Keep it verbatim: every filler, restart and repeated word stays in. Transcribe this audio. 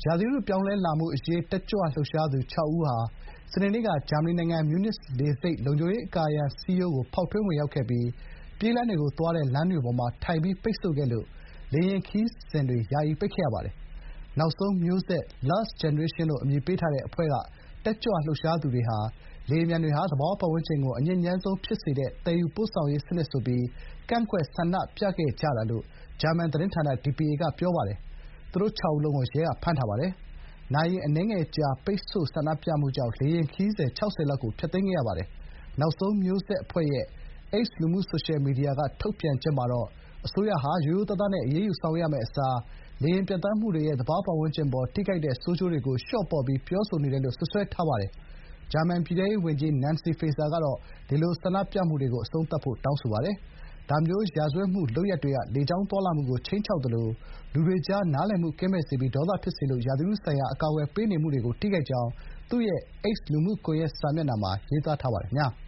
ရာသီဥတုပြောင်းလဲလာမှုအရေးတက်ကြွလှုပ်ရှားသူ ၆ ဦးဟာ စနေနေ့က ဂျာမနီနိုင်ငံ မြူးနစ်လေဆိပ်လုံခြုံရေးအကာအရံစည်းရိုးကို ဖောက်ထွင်းဝင်ရောက်ခဲ့ပြီး ပြေးလမ်းတွေကိုသွားတဲ့လမ်းတွေပေါ်မှာထိုင်ပြီးပိတ်ဆို့ခဲ့လို့ လေယာဉ်ခရီးစဉ်တွေ ယာယီပိတ်ခဲ့ရပါတယ်။ နောက်ဆုံးမျိုးဆက် Last Generation လို့ အမည်ပေးထားတဲ့အဖွဲ့က တက်ကြွလှုပ်ရှားသူတွေဟာ လေယာဉ်ပျံတွေဟာ သဘာဝပတ်ဝန်းကျင်ကို အညစ်ညမ်းဆုံးဖြစ်စေတဲ့ သယ်ယူပို့ဆောင်ရေးစနစ်ဆိုပြီး ကန့်ကွက်ဆန္ဒပြခဲ့ကြတာလို့ ဂျာမန်သတင်းဌာန ဒီ ပီ အေ က ပြောပါတယ်။ သူတို့ ၆ ဦးလုံးကို ရဲက ဖမ်းထားပါတယ်။ နာရီအနည်းငယ်ကြာပိတ်ဆို့ဆန္ဒပြမှုကြောင့် လေယာဉ်ခရီးစဉ် ၆၀ လောက်ကို ဖျက်သိမ်းခဲ့ရပါတယ်။ နောက်ဆုံးမျိုးဆက်အဖွဲ့ရဲ့ X လူမှုဆိုရှယ်မီဒီယာကထုတ်ပြန်ချက်မှာတော့ အစိုးရဟာ ရိုးရိုးသားသားနဲ့ အရေးယူဆောင်ရွက်ရမယ့်အစား လေယာဉ်ပျံသန်းမှုတွေရဲ့ သဘာဝပတ်ဝန်းကျင်အပေါ် ထိခိုက်တဲ့ဆိုးကျိုးတွေကို လျှော့ပေါ့ပြီး ပြောဆိုနေတယ်လို့ စွပ်စွဲထားပါတယ်။ ဂျာမန်ပြည်ထဲရေးဝန်ကြီး Nancy Faeser ကတော့ ဒီလိုဆန္ဒပြမှုတွေကို အဆုံးသတ်ဖို့ တောင်းဆိုပါတယ်။ ဒါမျိုး ရာဇဝတ်မှုလုပ်ရပ်တွေက လေကြောင်းသွားလာမှုကို ခြိမ်းခြောက်သလို လူတွေကြား နားလည်မှုကင်းမဲ့စေပြီး ဒေါသဖြစ်စေလို့ ရာသီဥတုဆိုင်ရာ အကာအကွယ်ပေးနေမှုတွေကို ထိခိုက်ကြောင်း သူ့ရဲ့ X လူမှုကွန်ရက်စာမျက်နှာမှာ ရေးသားထားပါတယ်။